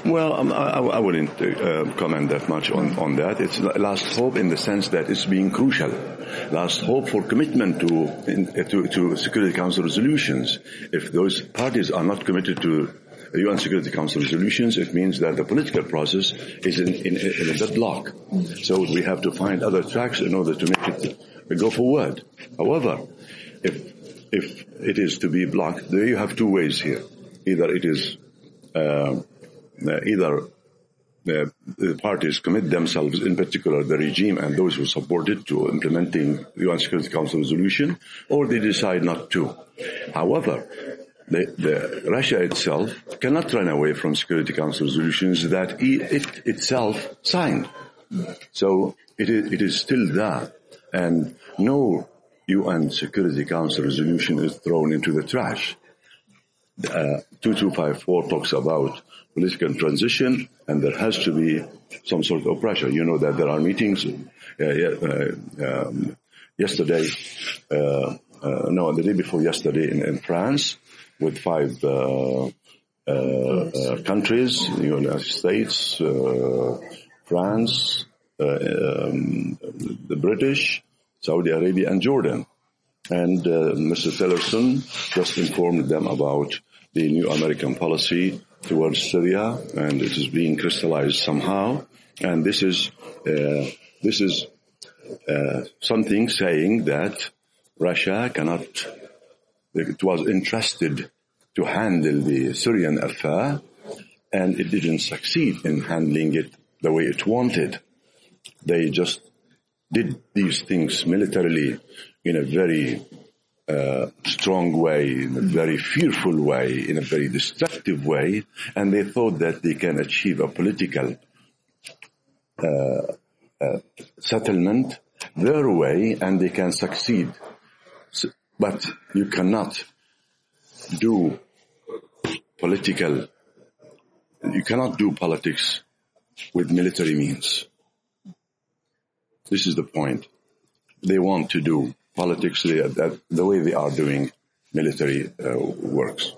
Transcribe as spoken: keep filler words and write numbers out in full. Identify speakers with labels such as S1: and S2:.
S1: Well, um, I, I wouldn't uh, comment that much on, on that. It's last hope in the sense that it's being crucial. Last hope for commitment to, in, to, to Security Council resolutions. If those parties are not committed to U N Security Council resolutions, it means that the political process is in, in, in a deadlock. So we have to find other tracks in order to make it go forward. However, if if it is to be blocked, there you have two ways here. Either it is uh, either the, the parties commit themselves, in particular the regime and those who support it, to implementing U N Security Council resolution, or they decide not to. However, The, the Russia itself cannot run away from Security Council resolutions that it itself signed. So it is, it is still there, and no U N Security Council resolution is thrown into the trash. Uh, two two five four talks about political transition, and there has to be some sort of pressure. You know that there are meetings uh, uh, um, yesterday, uh, uh, no, the day before yesterday in, in France, with five uh, uh, uh, countries, the United States, uh, France, uh, um, the British, Saudi Arabia, and Jordan. And uh, Mister Tillerson just informed them about the new American policy towards Syria, and it is being crystallized somehow. And this is uh, this is uh, something saying that Russia cannot. It was entrusted to handle the Syrian affair, and it didn't succeed in handling it the way it wanted. They just did these things militarily in a very uh, strong way, in a very fearful way, in a very destructive way, and they thought that they can achieve a political uh, uh, settlement their way, and they can succeed. So, but you cannot do political, you cannot do politics with military means. This is the point. They want to do politics the, that, the way they are doing military uh, works.